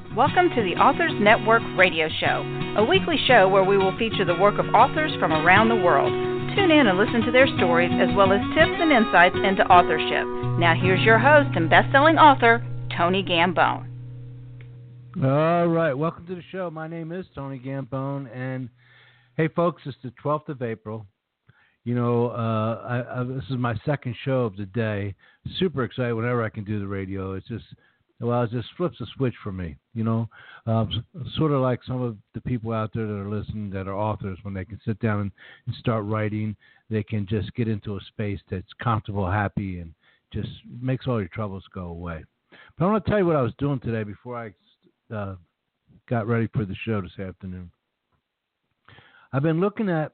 Welcome to the Authors Network Radio Show, a weekly show where we will feature the work of authors from around the world. Tune in and listen to their stories as well as tips and insights into authorship. Now here's your host and best-selling author, Tony Gambone. All right, welcome to the show. My name is Tony Gambone, and hey, folks, it's the 12th of April. You know, this is my second show of the day. Super excited whenever I can do the radio. It's just, well, it just flips a switch for me, you know. Sort of like some of the people out there that are listening that are authors, when they can sit down and start writing, they can just get into a space that's comfortable, happy, and just makes all your troubles go away. But I want to tell you what I was doing today before I got ready for the show this afternoon. I've been looking at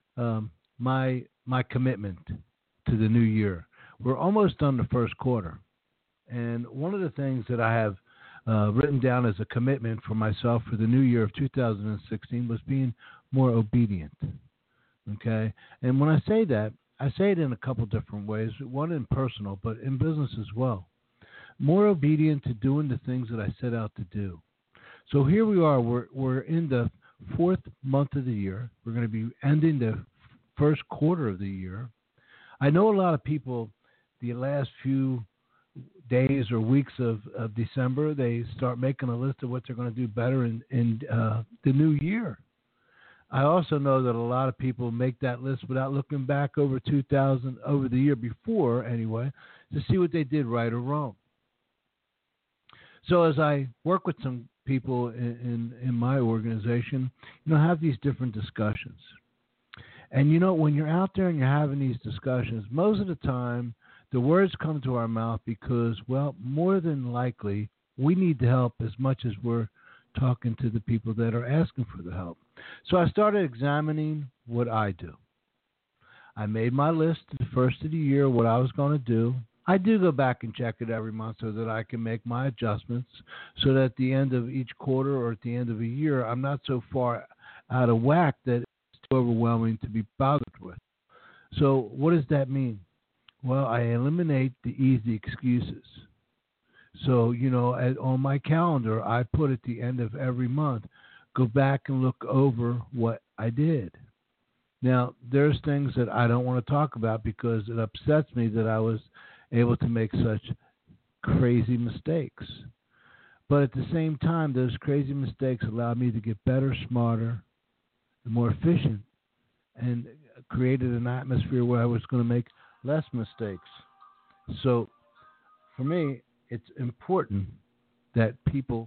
my commitment to the new year. We're almost done the first quarter. And one of the things that I have written down as a commitment for myself for the new year of 2016 was being more obedient. Okay? And when I say that, I say it in a couple different ways. One in personal, but in business as well. More obedient to doing the things that I set out to do. So here we are. We're in the fourth month of the year. We're going to be ending the first quarter of the year. I know a lot of people, the last few days or weeks of December, they start making a list of what they're going to do better in the new year. I also know that a lot of people make that list without looking back over the year before anyway, to see what they did right or wrong. So as I work with some people in my organization, you know, have these different discussions. And, you know, when you're out there and you're having these discussions, most of the time the words come to our mouth because, well, more than likely, we need the help as much as we're talking to the people that are asking for the help. So I started examining what I do. I made my list the first of the year, what I was going to do. I do go back and check it every month so that I can make my adjustments so that at the end of each quarter or at the end of a year, I'm not so far out of whack that it's too overwhelming to be bothered with. So what does that mean? Well, I eliminate the easy excuses. So, you know, on my calendar, I put at the end of every month, go back and look over what I did. Now, there's things that I don't want to talk about because it upsets me that I was able to make such crazy mistakes. But at the same time, those crazy mistakes allowed me to get better, smarter, and more efficient, and created an atmosphere where I was going to make less mistakes. So for me, it's important that people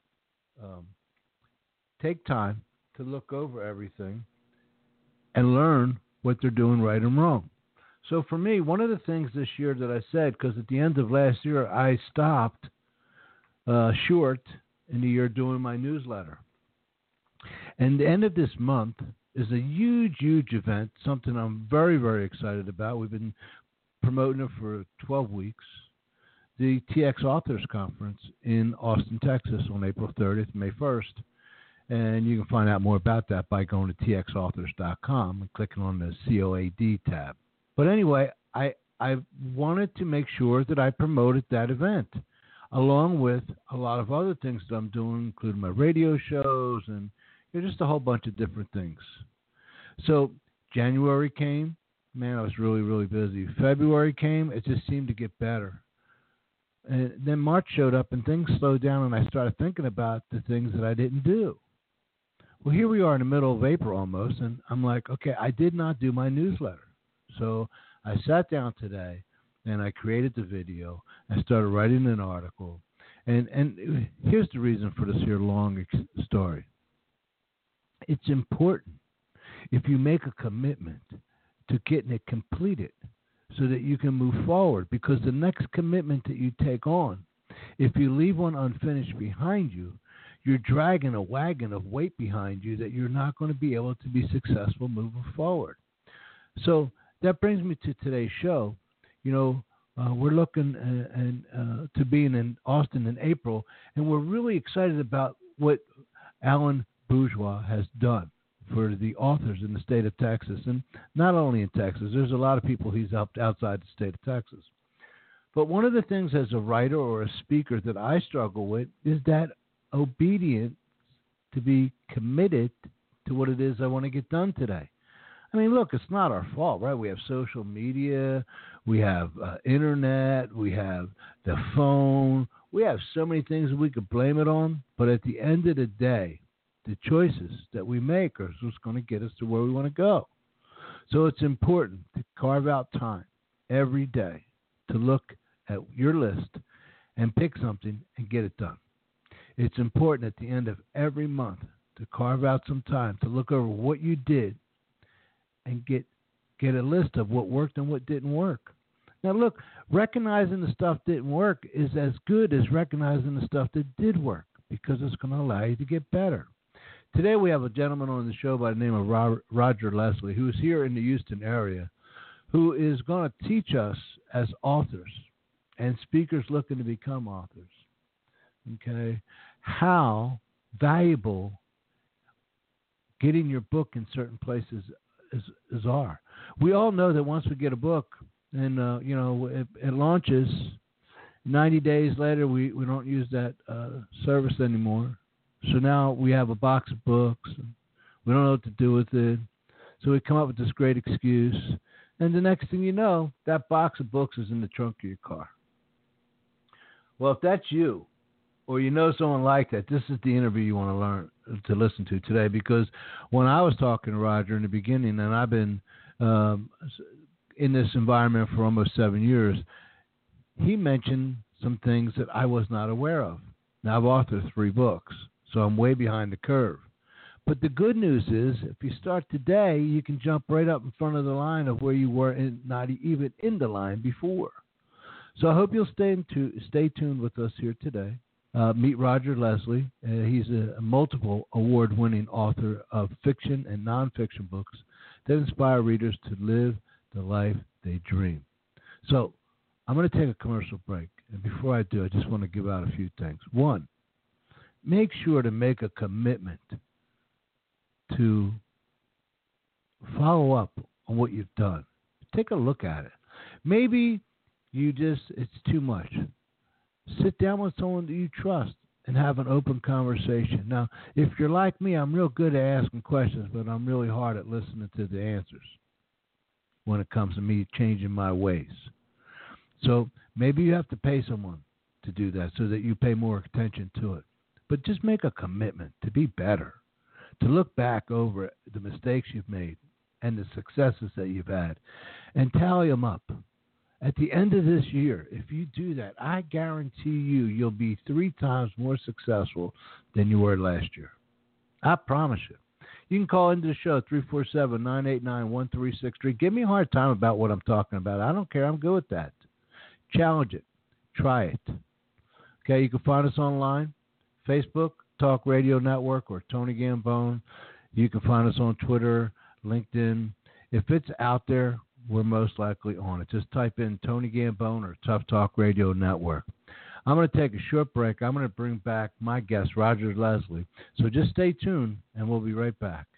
take time to look over everything and learn what they're doing right and wrong. So for me, one of the things this year that I said, because at the end of last year, I stopped short in the year doing my newsletter. And the end of this month is a huge, huge event, something I'm very, very excited about. We've been promoting it for 12 weeks. The TX Authors Conference in Austin, Texas on April 30th, May 1st. And you can find out more about that by going to txauthors.com and clicking on the COAD tab. But anyway, I wanted to make sure that I promoted that event, along with a lot of other things that I'm doing, including my radio shows and just a whole bunch of different things. So January came. Man, I was really, really busy. February came. It just seemed to get better. And then March showed up and things slowed down, and I started thinking about the things that I didn't do. Well, here we are in the middle of April almost, and I'm like, okay, I did not do my newsletter. So I sat down today, and I created the video. I started writing an article. And here's the reason for this here long story. It's important if you make a commitment to getting it completed so that you can move forward, because the next commitment that you take on, if you leave one unfinished behind you, you're dragging a wagon of weight behind you that you're not going to be able to be successful moving forward. So that brings me to today's show. You know, we're looking to being in Austin in April, and we're really excited about what Alan Bourgeois has done for the authors in the state of Texas, and not only in Texas. There's a lot of people he's helped outside the state of Texas. But one of the things as a writer or a speaker that I struggle with is that obedient, to be committed to what it is I want to get done today. I mean, look, it's not our fault, right? We have social media, we have internet, we have the phone, we have so many things that we could blame it on. But at the end of the day, the choices that we make are what's going to get us to where we want to go. So it's important to carve out time every day to look at your list and pick something and get it done. It's important at the end of every month to carve out some time to look over what you did and get a list of what worked and what didn't work. Now, look, recognizing the stuff didn't work is as good as recognizing the stuff that did work, because it's going to allow you to get better. Today we have a gentleman on the show by the name of Roger Leslie, who is here in the Houston area, who is going to teach us as authors and speakers looking to become authors, okay, how valuable getting your book in certain places is are. We all know that once we get a book and it launches, 90 days later we don't use that service anymore. So now we have a box of books and we don't know what to do with it. So we come up with this great excuse, and the next thing you know, that box of books is in the trunk of your car. Well, if that's you, or you know someone like that, this is the interview you want to learn to listen to today. Because when I was talking to Roger in the beginning, and I've been in this environment for almost 7 years, he mentioned some things that I was not aware of. Now, I've authored 3 books, so I'm way behind the curve. But the good news is, if you start today, you can jump right up in front of the line of where you were not even in the line before. So I hope you'll stay tuned with us here today. Meet Roger Leslie. He's a multiple award-winning author of fiction and nonfiction books that inspire readers to live the life they dream. So I'm going to take a commercial break. And before I do, I just want to give out a few things. One, make sure to make a commitment to follow up on what you've done. Take a look at it. Maybe it's too much. Sit down with someone that you trust and have an open conversation. Now, if you're like me, I'm real good at asking questions, but I'm really hard at listening to the answers when it comes to me changing my ways. So maybe you have to pay someone to do that so that you pay more attention to it. But just make a commitment to be better, to look back over the mistakes you've made and the successes that you've had and tally them up. At the end of this year, if you do that, I guarantee you'll be 3 times more successful than you were last year. I promise you. You can call into the show, 347-989-1363. Give me a hard time about what I'm talking about. I don't care. I'm good with that. Challenge it. Try it. Okay, you can find us online, Facebook, Talk Radio Network, or Tony Gambone. You can find us on Twitter, LinkedIn. If it's out there, we're most likely on it. Just type in Tony Gambone or Tough Talk Radio Network. I'm going to take a short break. I'm going to bring back my guest, Roger Leslie. So just stay tuned, and we'll be right back.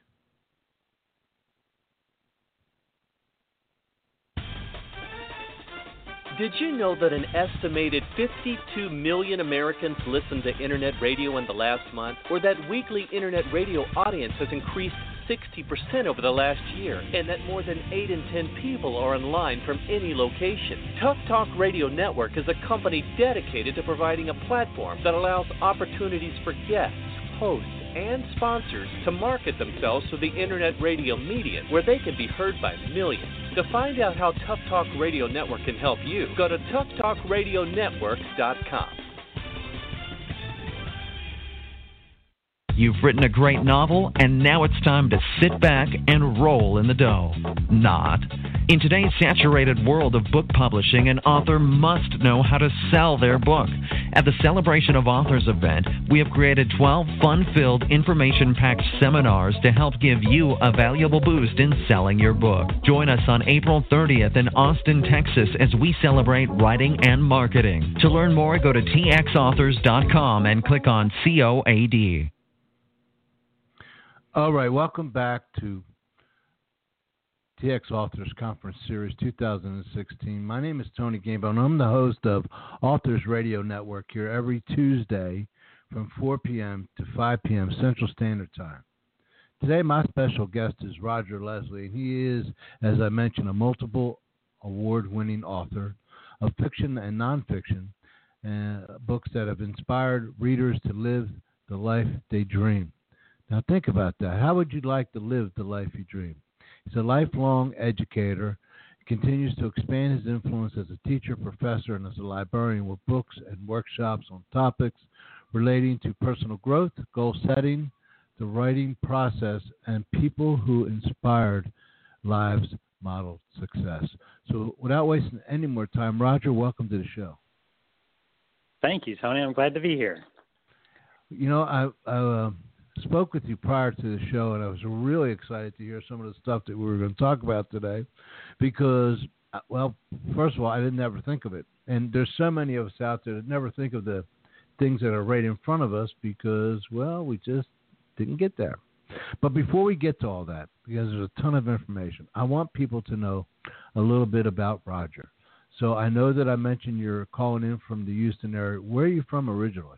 Did you know that an estimated 52 million Americans listened to Internet radio in the last month? Or that weekly Internet radio audience has increased 60% over the last year? And that more than 8 in 10 people are online from any location? Tough Talk Radio Network is a company dedicated to providing a platform that allows opportunities for guests, hosts, and sponsors to market themselves to the Internet radio medium, where they can be heard by millions. To find out how Tough Talk Radio Network can help you, go to toughtalkradionetwork.com. You've written a great novel, and now it's time to sit back and roll in the dough. Not. In today's saturated world of book publishing, an author must know how to sell their book. At the Celebration of Authors event, we have created 12 fun-filled, information-packed seminars to help give you a valuable boost in selling your book. Join us on April 30th in Austin, Texas, as we celebrate writing and marketing. To learn more, go to txauthors.com and click on COAD. All right, welcome back to TX Authors Conference Series 2016. My name is Tony Gambone. I'm the host of Authors Radio Network here every Tuesday from 4 p.m. to 5 p.m. Central Standard Time. Today, my special guest is Roger Leslie, and he is, as I mentioned, a multiple award-winning author of fiction and nonfiction, books that have inspired readers to live the life they dream. Now, think about that. How would you like to live the life you dream? He's a lifelong educator, continues to expand his influence as a teacher, professor, and as a librarian with books and workshops on topics relating to personal growth, goal setting, the writing process, and people who inspired lives modeled success. So without wasting any more time, Roger, welcome to the show. Thank you, Tony. I'm glad to be here. You know, I spoke with you prior to the show, and I was really excited to hear some of the stuff that we were going to talk about today because, well, first of all, I didn't ever think of it. And there's so many of us out there that never think of the things that are right in front of us because, well, we just didn't get there. But before we get to all that, because there's a ton of information, I want people to know a little bit about Roger. So I know that I mentioned you're calling in from the Houston area. Where are you from originally?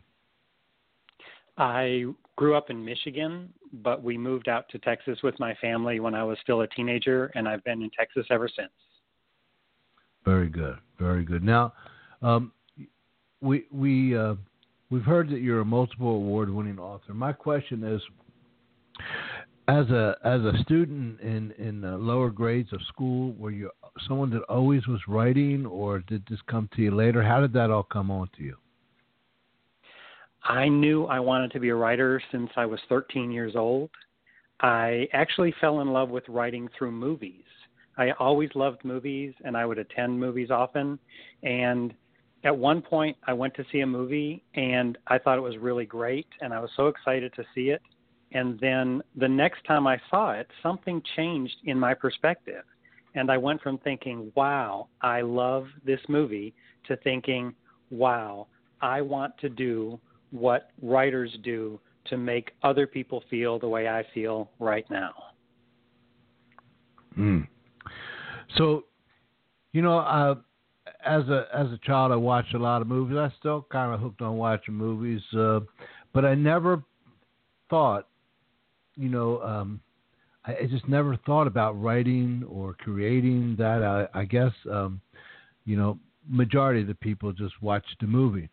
I grew up in Michigan, but we moved out to Texas with my family when I was still a teenager, and I've been in Texas ever since. Very good, very good. Now, we've heard that you're a multiple award-winning author. My question is, as a student in lower grades of school, were you someone that always was writing, or did this come to you later? How did that all come on to you? I knew I wanted to be a writer since I was 13 years old. I actually fell in love with writing through movies. I always loved movies, and I would attend movies often. And at one point, I went to see a movie, and I thought it was really great, and I was so excited to see it. And then the next time I saw it, something changed in my perspective. And I went from thinking, wow, I love this movie, to thinking, wow, I want to do what writers do to make other people feel the way I feel right now. So, you know, as a child, I watched a lot of movies. I still kind of hooked on watching movies, but I never thought, you know, I just never thought about writing or creating that. I guess, you know, majority of the people just watched the movie.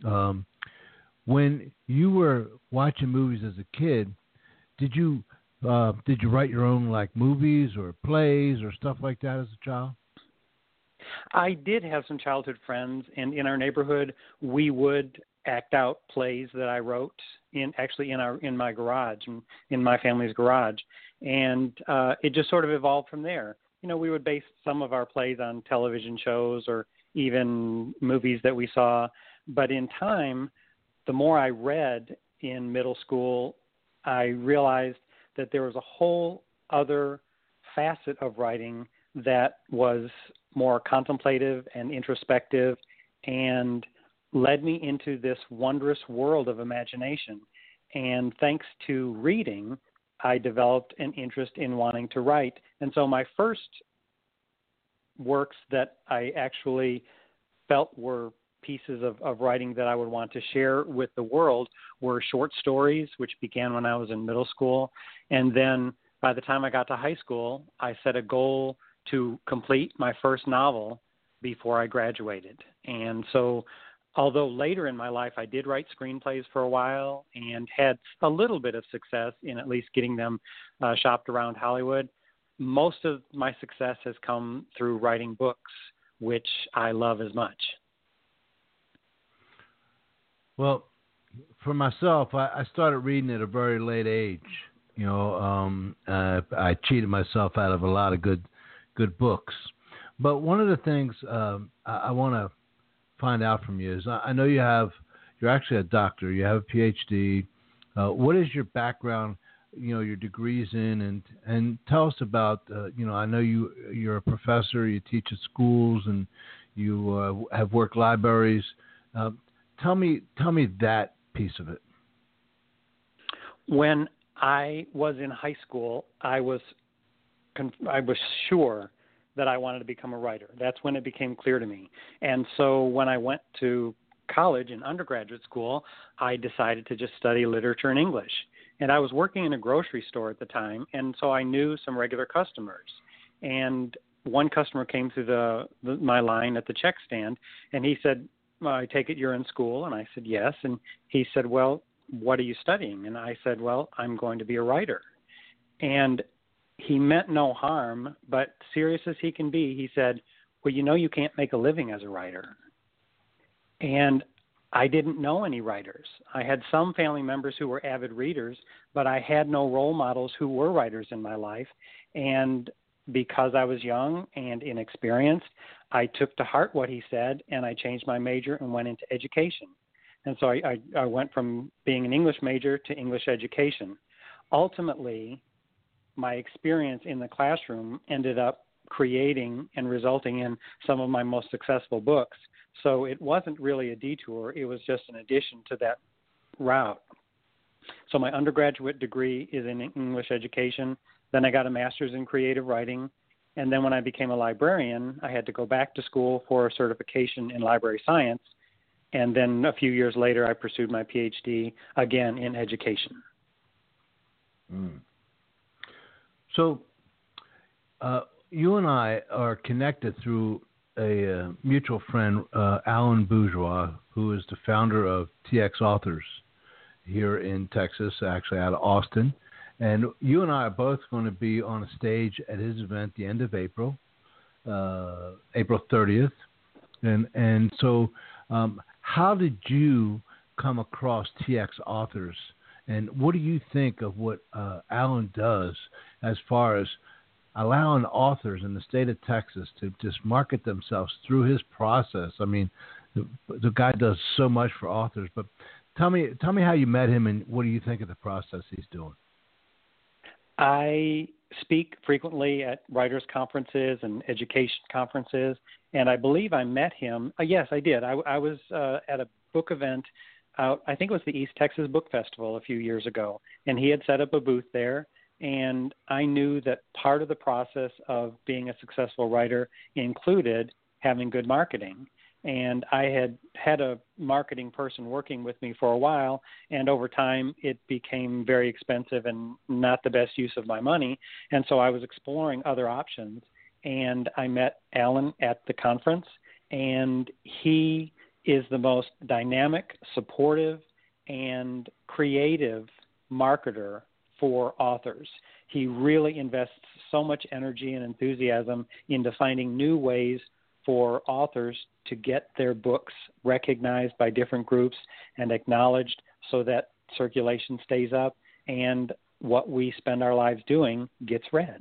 When you were watching movies as a kid, did you write your own like movies or plays or stuff like that as a child? I did have some childhood friends, and in our neighborhood, we would act out plays that I wrote in my garage, in my family's garage, and it just sort of evolved from there. You know, we would base some of our plays on television shows or even movies that we saw, but in time, the more I read in middle school, I realized that there was a whole other facet of writing that was more contemplative and introspective and led me into this wondrous world of imagination. And thanks to reading, I developed an interest in wanting to write. And so my first works that I actually felt were pieces of writing that I would want to share with the world were short stories, which began when I was in middle school. And then by the time I got to high school, I set a goal to complete my first novel before I graduated. And so although later in my life I did write screenplays for a while and had a little bit of success in at least getting them shopped around Hollywood, most of my success has come through writing books, which I love as much. Well, for myself, I started reading at a very late age. You know, I cheated myself out of a lot of good books. But one of the things I want to find out from you is I know you're actually a doctor. You have a PhD. What is your background? You know, your degrees in, and tell us about. You know, I know you're a professor. You teach at schools, and you have worked libraries. Tell me that piece of it. When I was in high school, I was sure that I wanted to become a writer. That's when it became clear to me. And so when I went to college and undergraduate school, I decided to just study literature and English. And I was working in a grocery store at the time, and so I knew some regular customers. And one customer came through my line at the check stand, and he said, I take it you're in school? And I said, yes. And he said, well, what are you studying? And I said, well, I'm going to be a writer. And he meant no harm, but serious as he can be, he said, well, you can't make a living as a writer. And I didn't know any writers. I had some family members who were avid readers, but I had no role models who were writers in my life. And because I was young and inexperienced, I took to heart what he said, and I changed my major and went into education. And so I went from being an English major to English education. Ultimately, my experience in the classroom ended up creating and resulting in some of my most successful books. So it wasn't really a detour. It was just an addition to that route. So my undergraduate degree is in English education. Then I got a master's in creative writing. And then when I became a librarian, I had to go back to school for a certification in library science. And then a few years later, I pursued my PhD, again, in education. Mm. So you and I are connected through a mutual friend, Alan Bourgeois, who is the founder of TX Authors here in Texas, actually out of Austin. And you and I are both going to be on a stage at his event the end of April, April 30th. And so how did you come across TX Authors? And what do you think of what Alan does as far as allowing authors in the state of Texas to just market themselves through his process? I mean, the guy does so much for authors. But tell me how you met him, and what do you think of the process he's doing? I speak frequently at writers' conferences and education conferences, and I believe I met him. Yes, I did. I was at a book event out, I think it was the East Texas Book Festival a few years ago, and he had set up a booth there. And I knew that part of the process of being a successful writer included having good marketing. And I had a marketing person working with me for a while, and over time it became very expensive and not the best use of my money. And so I was exploring other options, and I met Alan at the conference, and he is the most dynamic, supportive, and creative marketer for authors. He really invests so much energy and enthusiasm into finding new ways for authors to get their books recognized by different groups and acknowledged so that circulation stays up and what we spend our lives doing gets read.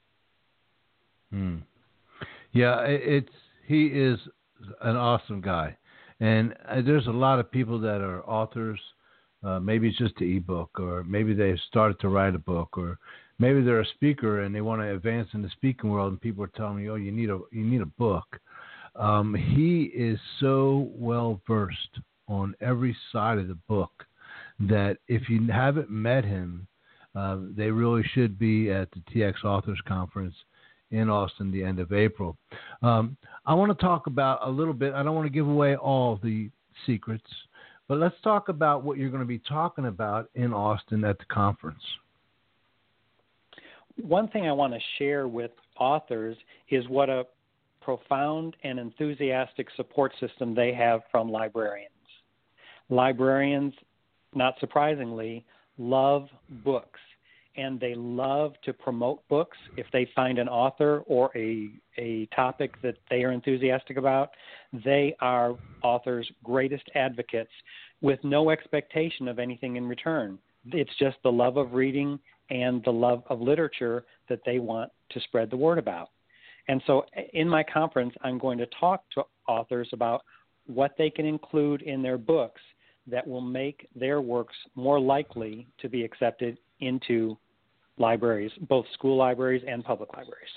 Yeah, he is an awesome guy. And there's a lot of people that are authors. Maybe it's just an ebook, or maybe they've started to write a book, or maybe they're a speaker and they want to advance in the speaking world, and people are telling me, "Oh, you need a book." He is so well versed on every side of the book that if you haven't met him, they really should be at the TX Authors Conference in Austin the end of April. I want to talk about a little bit. I don't want to give away all the secrets, but let's talk about what you're going to be talking about in Austin at the conference. One thing I want to share with authors is what a profound and enthusiastic support system they have from librarians. Librarians, not surprisingly, love books, and they love to promote books if they find an author or a topic that they are enthusiastic about. They are authors' greatest advocates with no expectation of anything in return. It's just the love of reading and the love of literature that they want to spread the word about. And so in my conference, I'm going to talk to authors about what they can include in their books that will make their works more likely to be accepted into libraries, both school libraries and public libraries.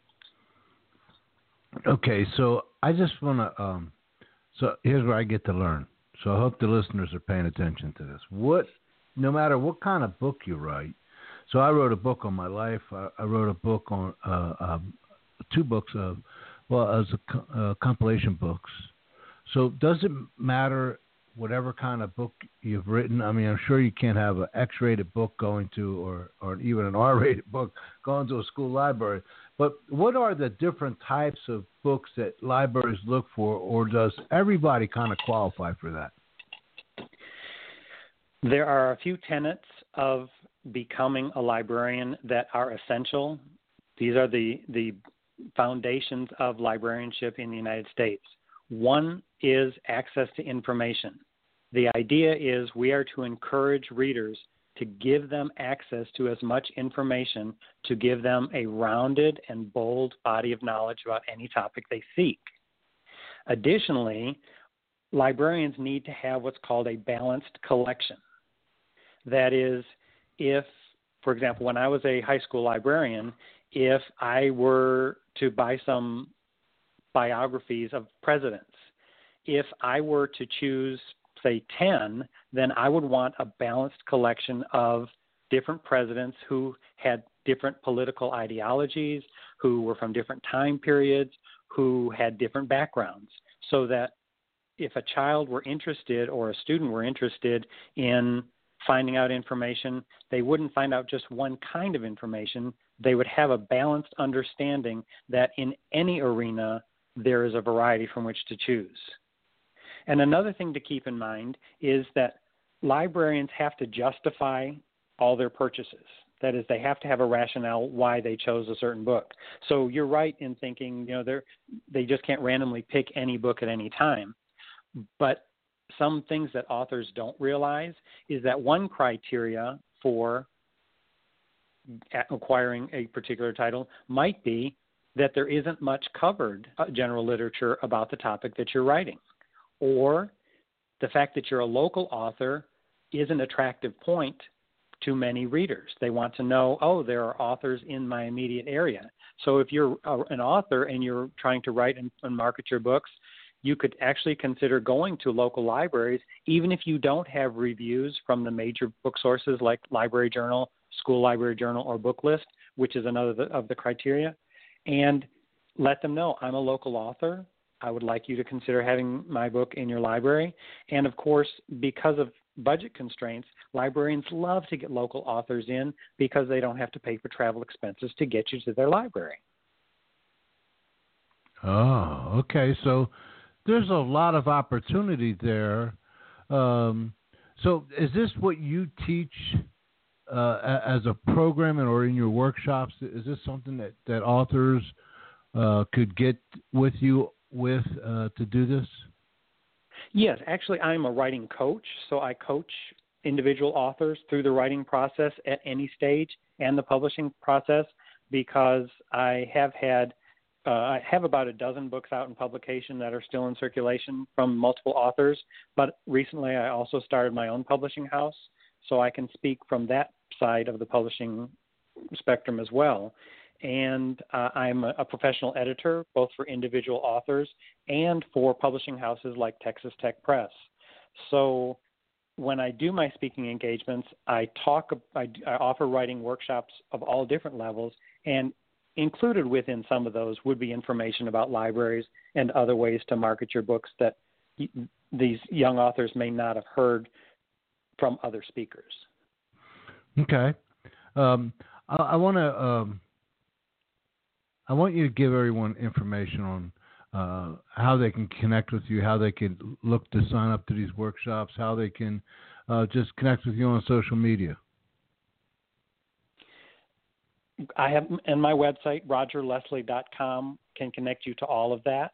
Okay, so I just want to, so here's where I get to learn. So I hope the listeners are paying attention to this. No matter what kind of book you write, so I wrote a book on my life. I wrote a book on 2 books as compilation books. So does it matter whatever kind of book you've written? I mean, I'm sure you can't have an X-rated book going to, or even an R-rated book going to a school library. But what are the different types of books that libraries look for, or does everybody kind of qualify for that? There are a few tenets of becoming a librarian that are essential. These are the foundations of librarianship in the United States. One is access to information. The idea is we are to encourage readers to give them access to as much information to give them a rounded and bold body of knowledge about any topic they seek. Additionally, librarians need to have what's called a balanced collection. That is, if, for example, when I was a high school librarian, if I were to buy some biographies of presidents, if I were to choose, say, 10, then I would want a balanced collection of different presidents who had different political ideologies, who were from different time periods, who had different backgrounds, so that if a child were interested or a student were interested in finding out information, they wouldn't find out just one kind of information. They would have a balanced understanding that in any arena there is a variety from which to choose. And another thing to keep in mind is that librarians have to justify all their purchases. That is, they have to have a rationale why they chose a certain book. So you're right in thinking, they just can't randomly pick any book at any time. But some things that authors don't realize is that one criteria for acquiring a particular title might be that there isn't much covered general literature about the topic that you're writing, or the fact that you're a local author is an attractive point to many readers. They want to know, there are authors in my immediate area. So if you're an author and you're trying to write and market your books, you could actually consider going to local libraries, even if you don't have reviews from the major book sources like Library Journal, School Library Journal, or Book List, which is another of the criteria, and let them know, I'm a local author. I would like you to consider having my book in your library. And of course, because of budget constraints, librarians love to get local authors in because they don't have to pay for travel expenses to get you to their library. Oh, okay. So there's a lot of opportunity there. So is this what you teach as a program or in your workshops? Is this something that authors could get with you to do this? Yes, actually I'm a writing coach, so I coach individual authors through the writing process at any stage and the publishing process, because I have about a dozen books out in publication that are still in circulation from multiple authors, but recently I also started my own publishing house, so I can speak from that side of the publishing spectrum as well. And I'm a professional editor, both for individual authors and for publishing houses like Texas Tech Press. So when I do my speaking engagements, I offer writing workshops of all different levels, and included within some of those would be information about libraries and other ways to market your books that these young authors may not have heard from other speakers. Okay. I want you to give everyone information on how they can connect with you, how they can look to sign up to these workshops, how they can just connect with you on social media. I have, and my website, rogerleslie.com, can connect you to all of that.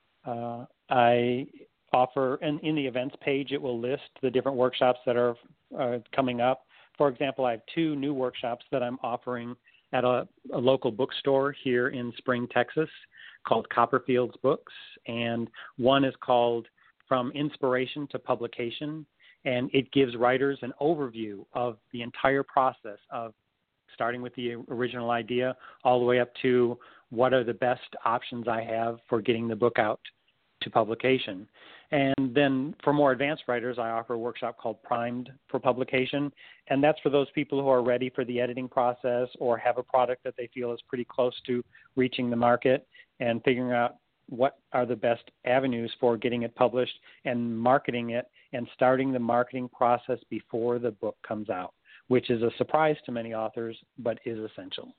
I offer, and in the events page, it will list the different workshops that are coming up. For example, I have 2 new workshops that I'm offering at a local bookstore here in Spring, Texas, called Copperfield's Books. And one is called From Inspiration to Publication, and it gives writers an overview of the entire process of starting with the original idea all the way up to what are the best options I have for getting the book out to publication. And then for more advanced writers, I offer a workshop called Primed for Publication, and that's for those people who are ready for the editing process or have a product that they feel is pretty close to reaching the market and figuring out what are the best avenues for getting it published and marketing it and starting the marketing process before the book comes out, which is a surprise to many authors, but is essential.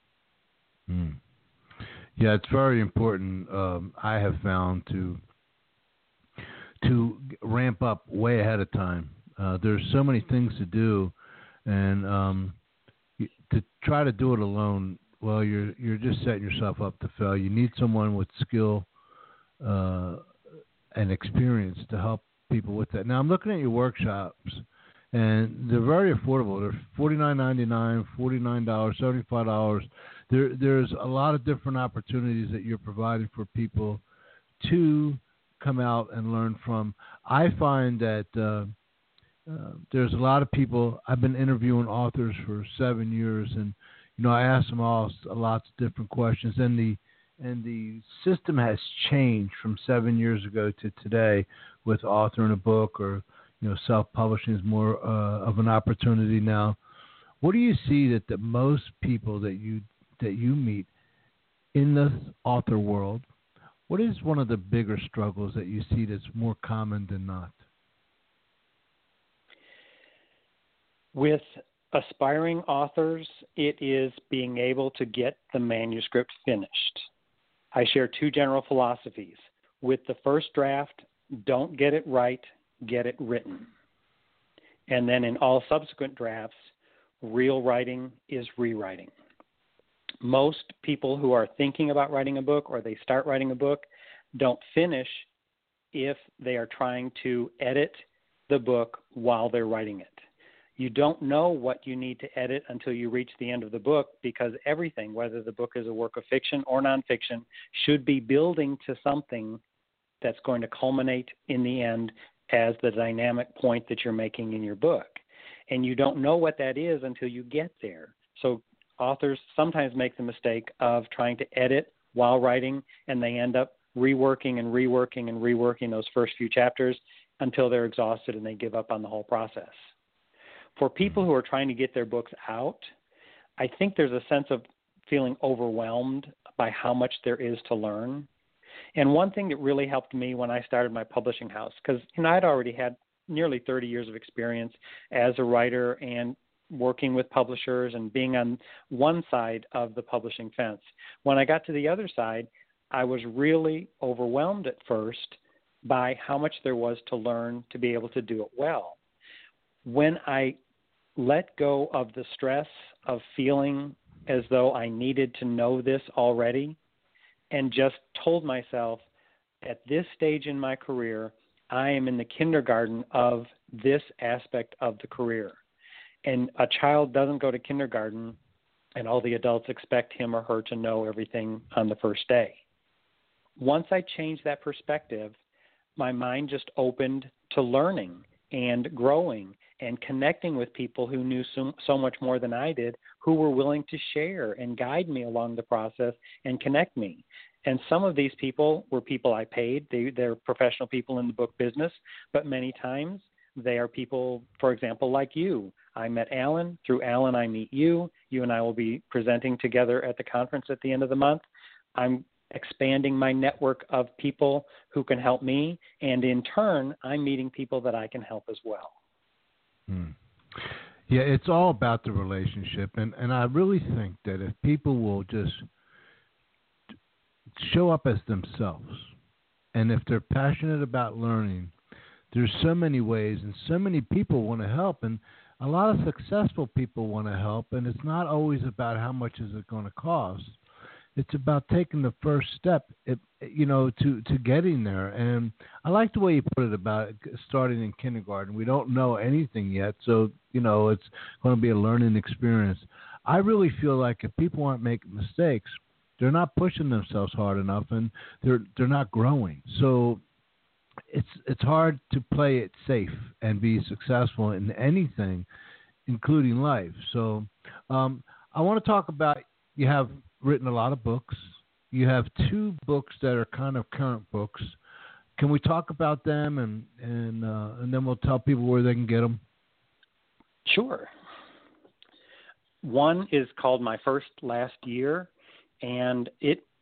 Yeah, it's very important. I have found to ramp up way ahead of time. There's so many things to do, and to try to do it alone, well, you're just setting yourself up to fail. You need someone with skill and experience to help people with that. Now, I'm looking at your workshops, and they're very affordable. They're $49.99, $49, $75. There's a lot of different opportunities that you're providing for people to come out and learn from. I find that there's a lot of people. I've been interviewing authors for 7 years, and I ask them all lots of different questions, and the system has changed from 7 years ago to today with authoring a book, or self-publishing is more of an opportunity now. What do you see that the most people that you meet in the author world, what is one of the bigger struggles that you see that's more common than not? With aspiring authors, it is being able to get the manuscript finished. I share two general philosophies. With the first draft, don't get it right, get it written. And then in all subsequent drafts, real writing is rewriting. Most people who are thinking about writing a book, or they start writing a book, don't finish if they are trying to edit the book while they're writing it. You don't know what you need to edit until you reach the end of the book, because everything, whether the book is a work of fiction or nonfiction, should be building to something that's going to culminate in the end as the dynamic point that you're making in your book. And you don't know what that is until you get there. So authors sometimes make the mistake of trying to edit while writing, and they end up reworking those first few chapters until they're exhausted and they give up on the whole process. For people who are trying to get their books out, I think there's a sense of feeling overwhelmed by how much there is to learn. And one thing that really helped me when I started my publishing house, because I'd already had nearly 30 years of experience as a writer and working with publishers and being on one side of the publishing fence. When I got to the other side, I was really overwhelmed at first by how much there was to learn to be able to do it well. When I let go of the stress of feeling as though I needed to know this already, and just told myself, at this stage in my career, I am in the kindergarten of this aspect of the career. And a child doesn't go to kindergarten and all the adults expect him or her to know everything on the first day. Once I changed that perspective, my mind just opened to learning and growing and connecting with people who knew so much more than I did, who were willing to share and guide me along the process and connect me. And some of these people were people I paid. They're professional people in the book business, but many times they are people, for example, like you. I met Alan. Through Alan, I meet you. You and I will be presenting together at the conference at the end of the month. I'm expanding my network of people who can help me, and in turn, I'm meeting people that I can help as well. Yeah, it's all about the relationship, and I really think that if people will just show up as themselves, and if they're passionate about learning, there's so many ways, and so many people want to help, and a lot of successful people want to help, and it's not always about how much is it going to cost. It's about taking the first step, to getting there. And I like the way you put it about starting in kindergarten. We don't know anything yet, so, it's going to be a learning experience. I really feel like if people aren't making mistakes, they're not pushing themselves hard enough, and they're not growing. So it's hard to play it safe and be successful in anything, including life. So I want to talk about, you have written a lot of books. You have 2 books that are kind of current books. Can we talk about them, and then we'll tell people where they can get them? Sure. One is called My First Last Year, and it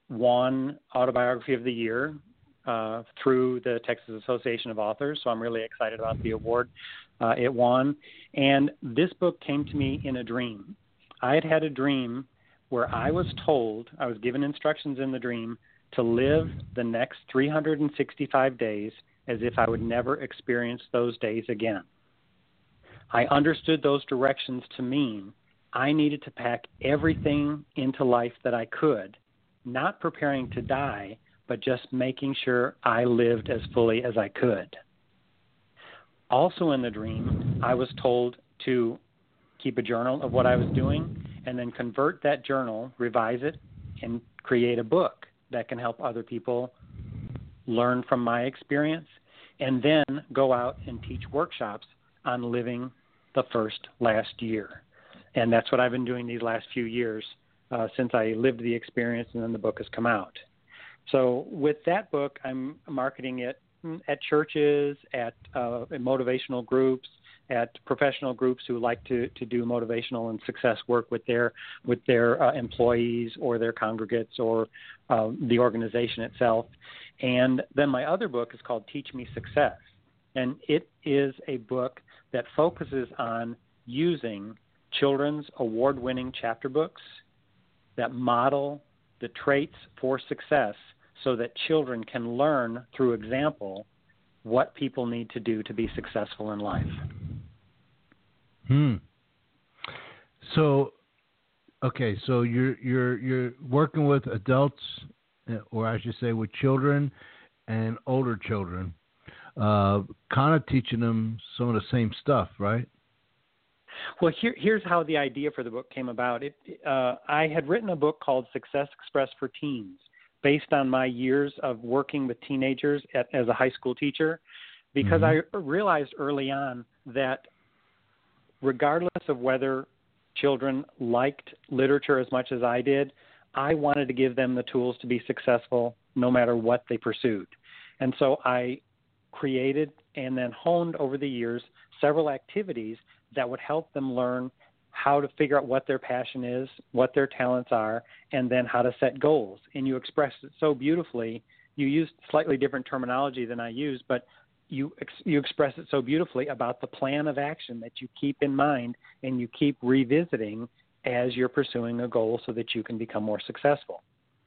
won Autobiography of the Year through the Texas Association of Authors, so I'm really excited about the award it won. And this book came to me in a dream. I had a dream where I was given instructions in the dream to live the next 365 days as if I would never experience those days again. I understood those directions to mean I needed to pack everything into life that I could, not preparing to die, but just making sure I lived as fully as I could. Also in the dream, I was told to keep a journal of what I was doing and then convert that journal, revise it, and create a book that can help other people learn from my experience, and then go out and teach workshops on living the last year. And that's what I've been doing these last few years since I lived the experience and then the book has come out. So with that book, I'm marketing it at churches, at motivational groups, at professional groups who like to do motivational and success work with their employees or their congregates or the organization itself. And then my other book is called Teach Me Success. And it is a book that focuses on using children's award-winning chapter books that model the traits for success so that children can learn through example what people need to do to be successful in life. So, okay, so you're working with adults, or I should say with children and older children, kind of teaching them some of the same stuff, right? Well, here's how the idea for the book came about. I had written a book called Success Express for Teens, based on my years of working with teenagers as a high school teacher, because I realized early on that regardless of whether children liked literature as much as I did, I wanted to give them the tools to be successful no matter what they pursued. And so I created and then honed over the years several activities that would help them learn how to figure out what their passion is, what their talents are, and then how to set goals. And you expressed it so beautifully. You used slightly different terminology than I used, but you express it so beautifully about the plan of action that you keep in mind and you keep revisiting as you're pursuing a goal so that you can become more successful.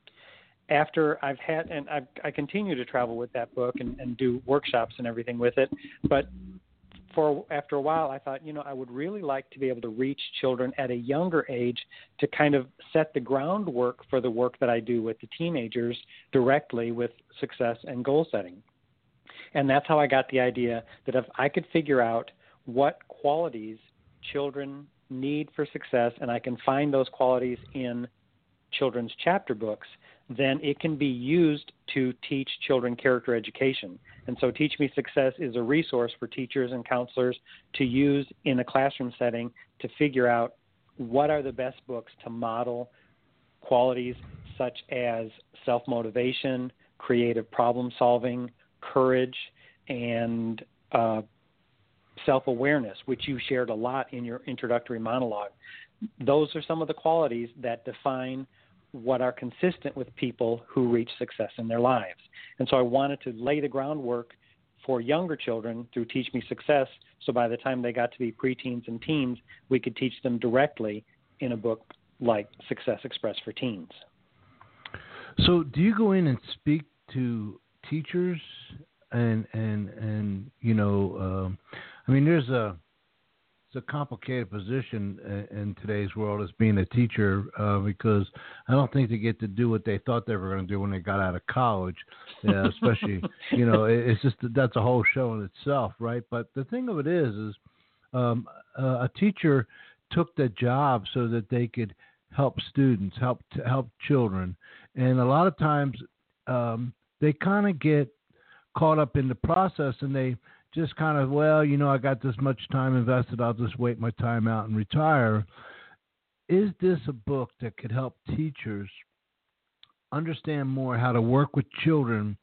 After I continue to travel with that book and do workshops and everything with it, but after a while, I thought, I would really like to be able to reach children at a younger age to kind of set the groundwork for the work that I do with the teenagers directly with success and goal setting. And that's how I got the idea that if I could figure out what qualities children need for success, and I can find those qualities in children's chapter books, then it can be used to teach children character education. And so Teach Me Success is a resource for teachers and counselors to use in a classroom setting to figure out what are the best books to model qualities such as self-motivation, creative problem-solving, courage, and self-awareness, which you shared a lot in your introductory monologue. Those are some of the qualities that define what are consistent with people who reach success in their lives. And so I wanted to lay the groundwork for younger children through Teach Me Success, so by the time they got to be preteens and teens, we could teach them directly in a book like Success Express for Teens. So do you go in and speak to teachers and I mean, it's a complicated position in today's world as being a teacher because I don't think they get to do what they thought they were going to do when they got out of college, especially, it's just that's a whole show in itself, right? But the thing of it is a teacher took the job so that they could help students, help children. And a lot of times they kind of get caught up in the process and they just kind of, I got this much time invested, I'll just wait my time out and retire. Is this a book that could help teachers understand more how to work with children?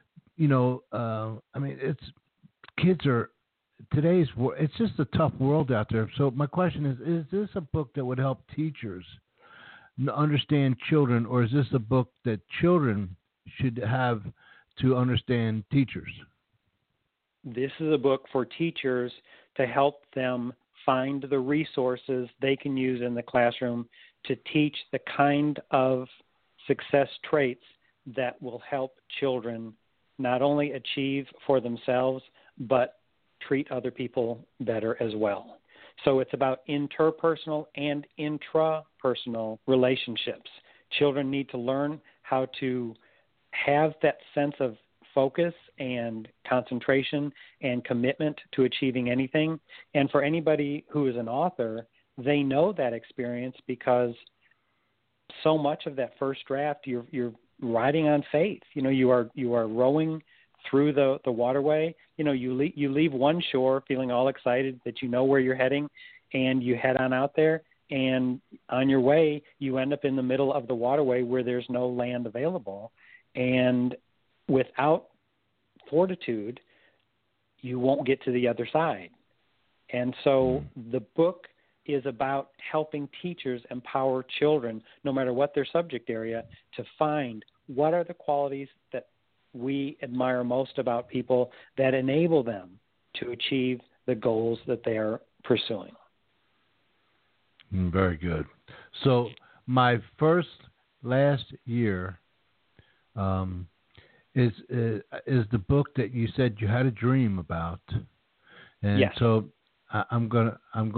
It's just a tough world out there. So my question is this a book that would help teachers understand children, or is this a book that children should have to understand teachers? This is a book for teachers to help them find the resources they can use in the classroom to teach the kind of success traits that will help children not only achieve for themselves, but treat other people better as well. So it's about interpersonal and intrapersonal relationships. Children need to learn how to have that sense of focus and concentration and commitment to achieving anything. And for anybody who is an author, they know that experience because so much of that first draft, you're riding on faith. You are rowing through the waterway. You leave one shore feeling all excited that you know where you're heading, and you head on out there, and on your way you end up in the middle of the waterway where there's no land available, and without fortitude you won't get to the other side. And so the book is about helping teachers empower children, no matter what their subject area, to find what are the qualities that we admire most about people that enable them to achieve the goals that they are pursuing. Very good. So my last year is the book that you said you had a dream about, and yes. So I'm gonna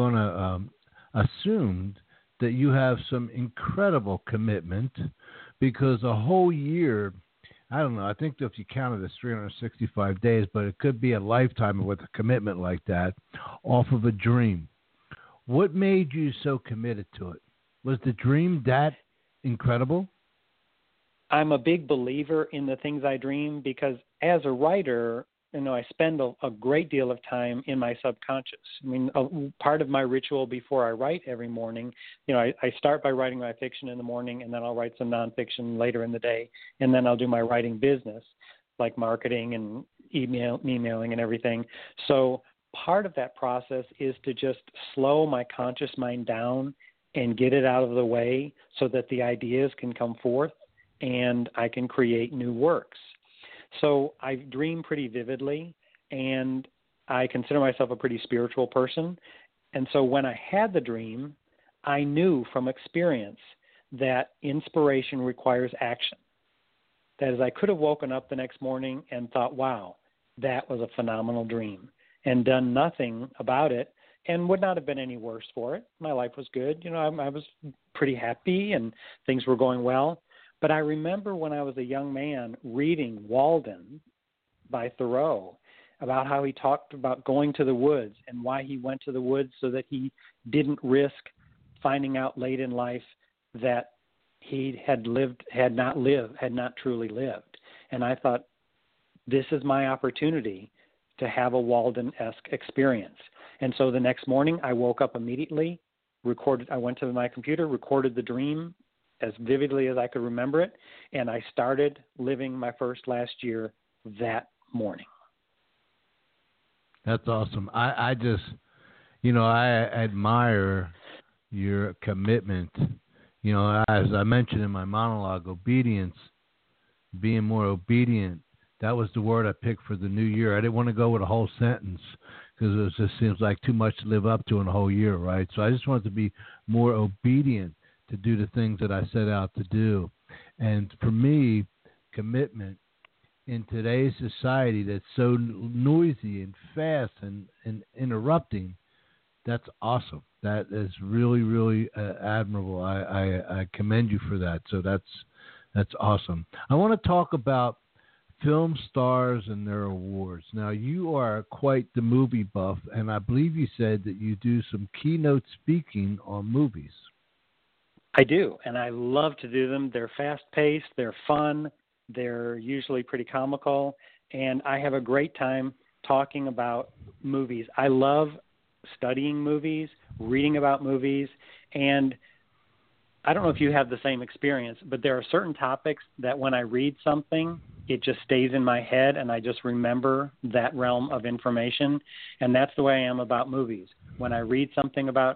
assume that you have some incredible commitment, because a whole year, I don't know, I think if you counted, it's 365 days, but it could be a lifetime with a commitment like that off of a dream. What made you so committed to it? Was the dream that incredible? I'm a big believer in the things I dream because as a writer, I spend a great deal of time in my subconscious. I mean, part of my ritual before I write every morning, I start by writing my fiction in the morning, and then I'll write some nonfiction later in the day, and then I'll do my writing business, like marketing and emailing and everything. So part of that process is to just slow my conscious mind down and get it out of the way so that the ideas can come forth and I can create new works. So I dream pretty vividly, and I consider myself a pretty spiritual person. And so when I had the dream, I knew from experience that inspiration requires action. That is, I could have woken up the next morning and thought, wow, that was a phenomenal dream, and done nothing about it, and would not have been any worse for it. My life was good. I was pretty happy, and things were going well. But I remember when I was a young man reading Walden by Thoreau about how he talked about going to the woods and why he went to the woods so that he didn't risk finding out late in life that he had not truly lived. And I thought, this is my opportunity to have a Walden-esque experience. And so the next morning I woke up immediately, I went to my computer, recorded the dream as vividly as I could remember it, and I started living my first last year that morning. That's awesome. I just, I admire your commitment. As I mentioned in my monologue, obedience, being more obedient, that was the word I picked for the new year. I didn't want to go with a whole sentence because it just seems like too much to live up to in a whole year, right? So I just wanted to be more obedient to do the things that I set out to do. And for me, commitment in today's society that's so noisy and fast and interrupting, that's awesome. That is really, really admirable. I commend you for that. So that's awesome. I want to talk about film stars and their awards. Now, you are quite the movie buff, and I believe you said that you do some keynote speaking on movies. I do, and I love to do them. They're fast-paced, they're fun, they're usually pretty comical, and I have a great time talking about movies. I love studying movies, reading about movies, and I don't know if you have the same experience, but there are certain topics that when I read something, it just stays in my head, and I just remember that realm of information, and that's the way I am about movies. When I read something about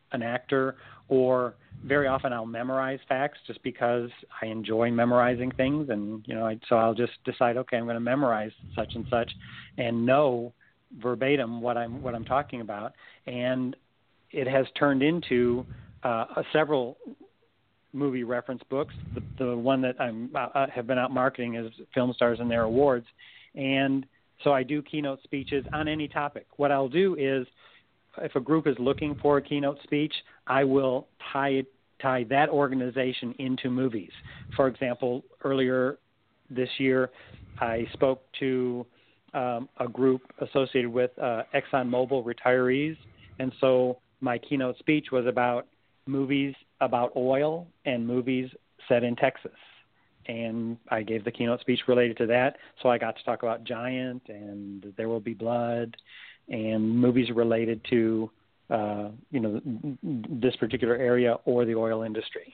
an actor, or very often I'll memorize facts just because I enjoy memorizing things, and so I'll just decide, okay, I'm going to memorize such and such, and know verbatim what I'm talking about, and it has turned into several movie reference books. The one that I have been out marketing is Film Stars and Their Awards, and so I do keynote speeches on any topic. What I'll do is, if a group is looking for a keynote speech, I will tie that organization into movies. For example, earlier this year, I spoke to a group associated with ExxonMobil retirees, and so my keynote speech was about movies about oil and movies set in Texas. And I gave the keynote speech related to that, so I got to talk about Giant and There Will Be Blood and movies related to this particular area or the oil industry.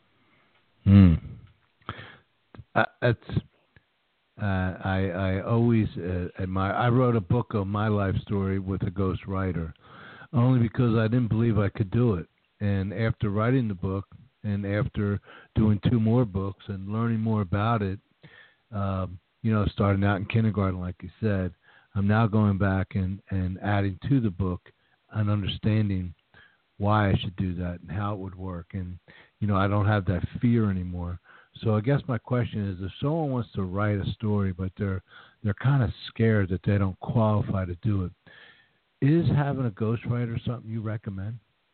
I always admire. I wrote a book of my life story with a ghost writer, only because I didn't believe I could do it. And after writing the book, and after doing 2 more books and learning more about it, starting out in kindergarten, like you said, I'm now going back and adding to the book and understanding why I should do that and how it would work. And, I don't have that fear anymore. So I guess my question is, if someone wants to write a story, but they're kind of scared that they don't qualify to do it, is having a ghostwriter something you recommend?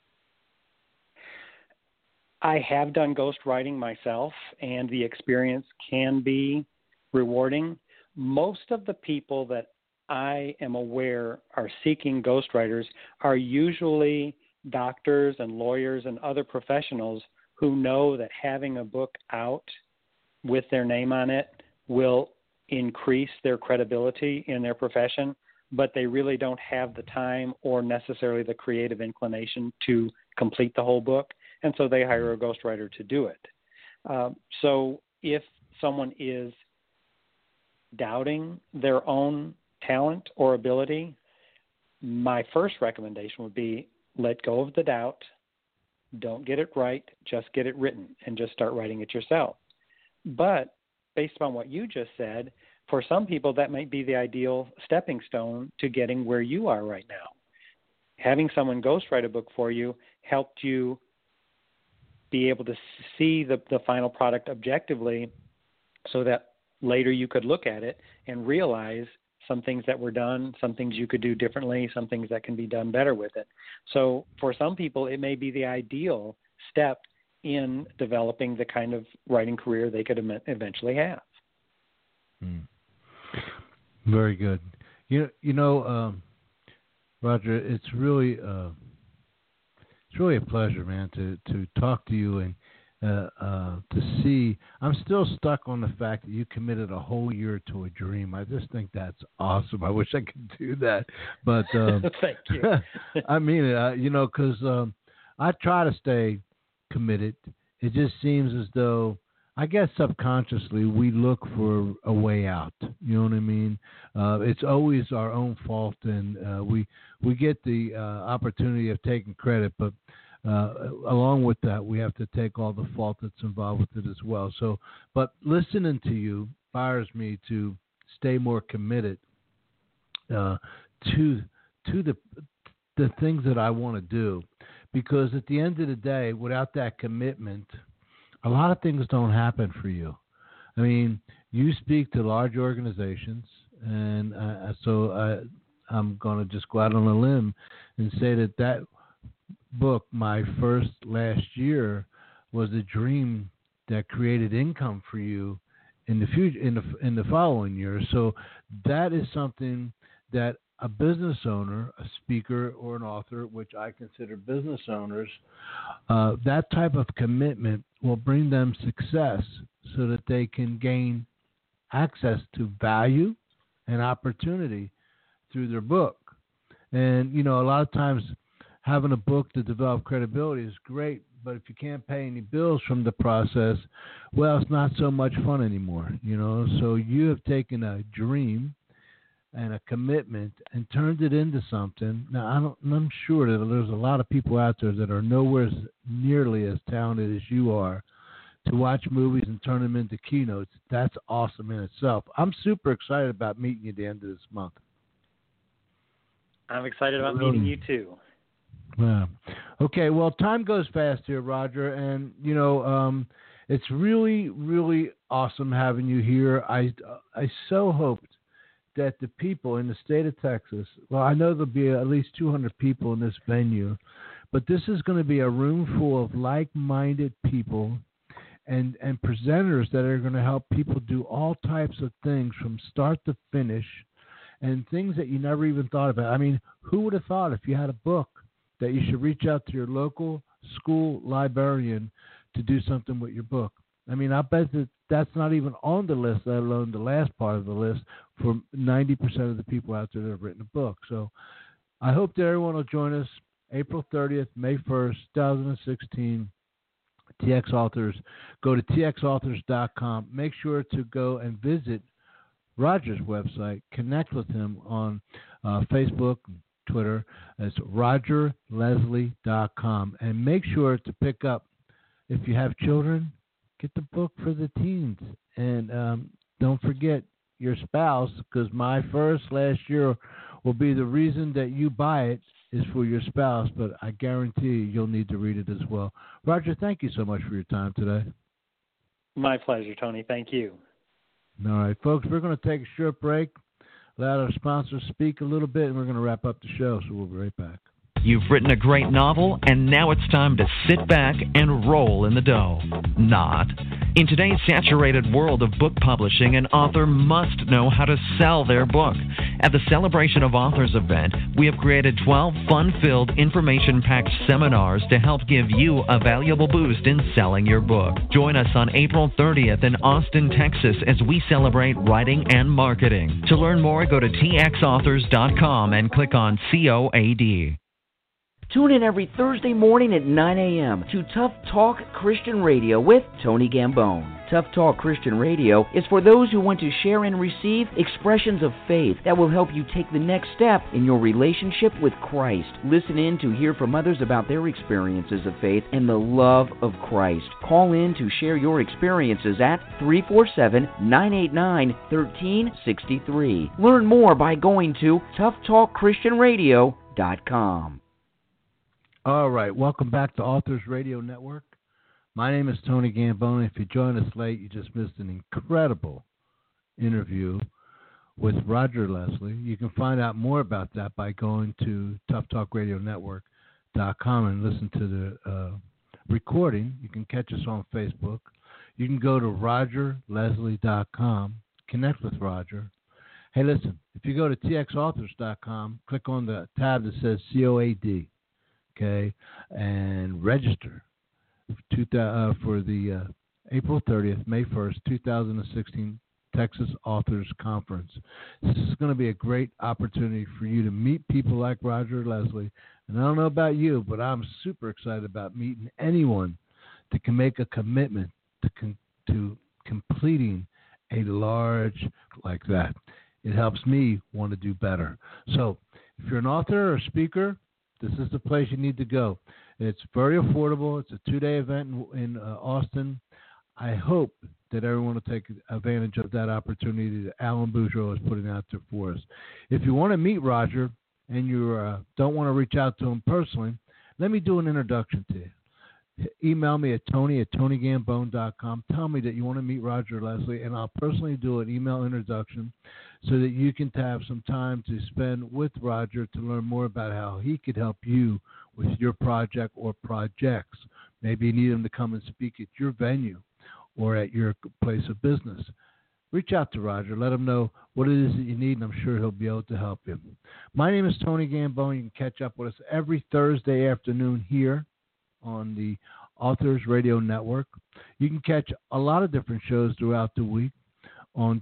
I have done ghostwriting myself, and the experience can be rewarding. Most of the people that I am aware are seeking ghostwriters are usually doctors and lawyers and other professionals who know that having a book out with their name on it will increase their credibility in their profession, but they really don't have the time or necessarily the creative inclination to complete the whole book, and so they hire a ghostwriter to do it. So if someone is doubting their own talent or ability, my first recommendation would be let go of the doubt. Don't get it right, just get it written and just start writing it yourself. But based upon what you just said, for some people that might be the ideal stepping stone to getting where you are right now. Having someone ghostwrite a book for you helped you be able to see the final product objectively, so that later you could look at it and realize some things that were done, some things you could do differently, some things that can be done better with it. So for some people, it may be the ideal step in developing the kind of writing career they could eventually have. Very good. Roger, it's really a pleasure, man, to talk to you and to see. I'm still stuck on the fact that you committed a whole year to a dream. I just think that's awesome. I wish I could do that, but thank you. I mean it. Because I try to stay committed. It just seems as though, I guess subconsciously, we look for a way out. You know what I mean? It's always our own fault, and we get the opportunity of taking credit, but along with that, we have to take all the fault that's involved with it as well. So, but listening to you inspires me to stay more committed to the things that I want to do, because at the end of the day, without that commitment, a lot of things don't happen for you. I mean, you speak to large organizations, and so I'm going to just go out on a limb and say that book, My First Last Year, was a dream that created income for you in the future, in the following year. So that is something that a business owner, a speaker, or an author, which I consider business owners, that type of commitment will bring them success, so that they can gain access to value and opportunity through their book. And, a lot of times having a book to develop credibility is great, but if you can't pay any bills from the process, well, it's not so much fun anymore, So you have taken a dream and a commitment and turned it into something. Now, I'm sure that there's a lot of people out there that are nowhere nearly as talented as you are to watch movies and turn them into keynotes. That's awesome in itself. I'm super excited about meeting you at the end of this month. I'm excited about meeting you too. Yeah. Okay, well, time goes fast here, Roger, and, it's really, really awesome having you here. I so hoped that the people in the state of Texas, well, I know there'll be at least 200 people in this venue, but this is going to be a room full of like-minded people and presenters that are going to help people do all types of things from start to finish and things that you never even thought about. I mean, who would have thought if you had a book that you should reach out to your local school librarian to do something with your book? I mean, I bet that's not even on the list, let alone the last part of the list for 90% of the people out there that have written a book. So I hope that everyone will join us April 30th, May 1st, 2016, TX Authors. Go to txauthors.com. Make sure to go and visit Roger's website. Connect with him on Facebook, Twitter. It's rogerleslie.com. And make sure to pick up, if you have children, get the book for the teens. And don't forget your spouse, because my first last year will be the reason that you buy it is for your spouse, but I guarantee you'll need to read it as well. Roger, thank you so much for your time today. My pleasure, Tony. Thank you. All right, folks, we're going to take a short break, let our sponsors speak a little bit, and we're going to wrap up the show, so we'll be right back. You've written a great novel, and now it's time to sit back and roll in the dough. Not. In today's saturated world of book publishing, an author must know how to sell their book. At the Celebration of Authors event, we have created 12 fun-filled, information-packed seminars to help give you a valuable boost in selling your book. Join us on April 30th in Austin, Texas, as we celebrate writing and marketing. To learn more, go to txauthors.com and click on COAD. Tune in every Thursday morning at 9 a.m. to Tough Talk Christian Radio with Tony Gambone. Tough Talk Christian Radio is for those who want to share and receive expressions of faith that will help you take the next step in your relationship with Christ. Listen in to hear from others about their experiences of faith and the love of Christ. Call in to share your experiences at 347-989-1363. Learn more by going to toughtalkchristianradio.com. All right, welcome back to Authors Radio Network. My name is Tony Gambone. If you joined us late, you just missed an incredible interview with Roger Leslie. You can find out more about that by going to toughtalkradionetwork.com and listen to the recording. You can catch us on Facebook. You can go to rogerleslie.com, connect with Roger. Hey, listen, if you go to txauthors.com, click on the tab that says COAD. Okay, and register for the April 30th, May 1st, 2016 Texas Authors Conference. This is going to be a great opportunity for you to meet people like Roger Leslie. And I don't know about you, but I'm super excited about meeting anyone that can make a commitment to completing a large like that. It helps me want to do better. So if you're an author or a speaker, this is the place you need to go. It's very affordable. It's a 2-day event in Austin. I hope that everyone will take advantage of that opportunity that Alan Boudreau is putting out there for us. If you want to meet Roger and you don't want to reach out to him personally, let me do an introduction to you. Email me at tony@tonygambone.com. Tell me that you want to meet Roger Leslie, and I'll personally do an email introduction so that you can have some time to spend with Roger to learn more about how he could help you with your project or projects. Maybe you need him to come and speak at your venue or at your place of business. Reach out to Roger. Let him know what it is that you need, and I'm sure he'll be able to help you. My name is Tony Gambone. You can catch up with us every Thursday afternoon here on the Authors Radio Network. You can catch a lot of different shows throughout the week on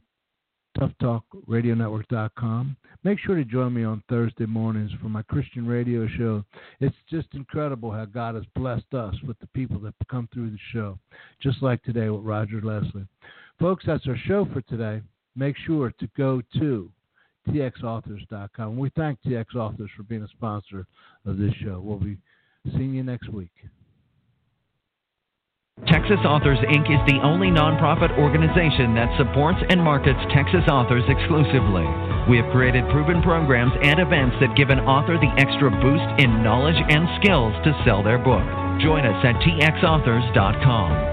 toughtalkradionetwork.com. Make sure to join me on Thursday mornings for my Christian radio show. It's just incredible how God has blessed us with the people that come through the show, just like today with Roger Leslie. Folks, that's our show for today. Make sure to go to txauthors.com. We thank TX Authors for being a sponsor of this show. We'll be seeing you next week. Texas Authors, Inc. is the only nonprofit organization that supports and markets Texas authors exclusively. We have created proven programs and events that give an author the extra boost in knowledge and skills to sell their book. Join us at txauthors.com.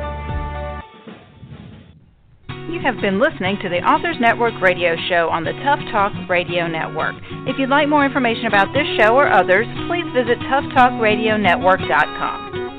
You have been listening to the Authors Network radio show on the Tough Talk Radio Network. If you'd like more information about this show or others, please visit toughtalkradionetwork.com.